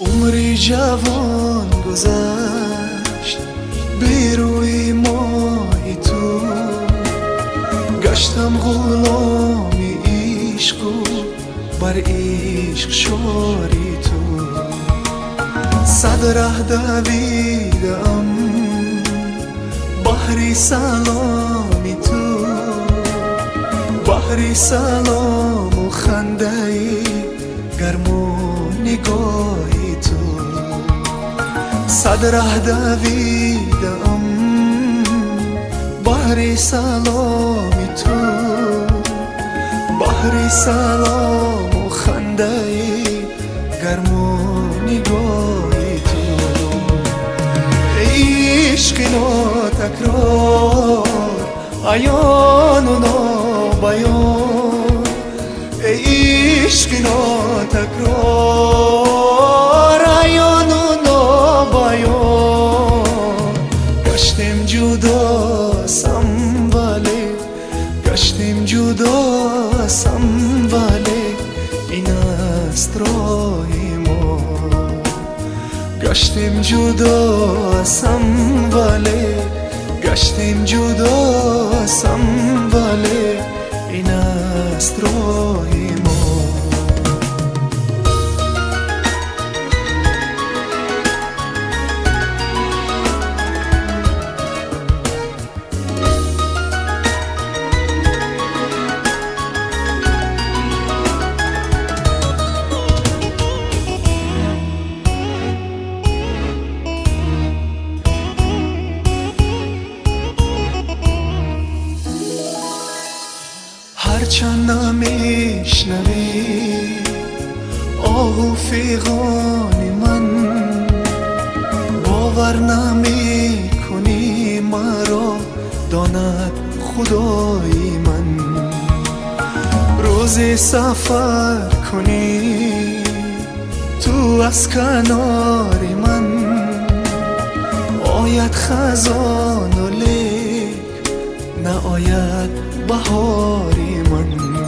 عمری جوان گذشت به روی ماه تو، گشتم غلامی عشق و بر عشق شاری تو. صد ره دویدم بحری سلامی تو، بحری سلام و خنده گرم و نگاهی تو. صد ره دویدم بحری سلامی تو، بحری سلام و خنده گرم و نگاهی تو. عشق ناتکرار عیان و نابیان، عشق ناتکرار عیان و نابیان. گشتیم جداسم ولی، گشتیم جداسم ولی این است راه ما. گشتیم جداسم ولی، گشتیم جداسم ولی این است راه ما. هرچند نمیشنوی آه و فیغان من، باور نمی کنی مرا داند خدای من. روزی سفر کنی تو از کنار من، آید خزان و لیک نآید بهاری من.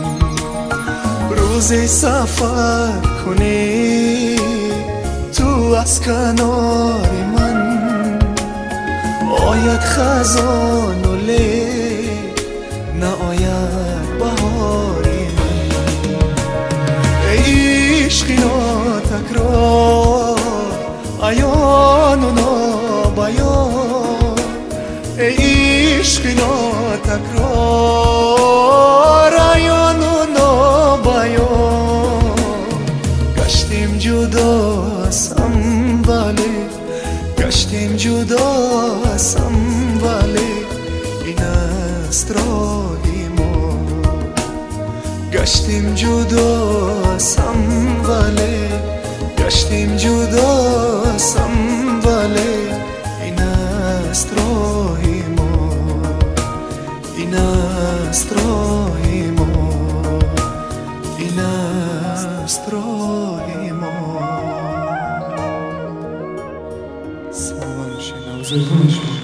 روزی سفر کنی تو از کنار من، آید خزان و لیک نآید بهاری من. عشقی ناتکرار عیان و نابیان، عشقی ناتکرار عیان و نابیان. گشتیم جداسم ولی، گشتیم جداسم ولی این است راه ما. گشتیم جداسم ولی، گشتیم جداسم ولی این است راه ما. این است راه ما، این است راه ما. سلام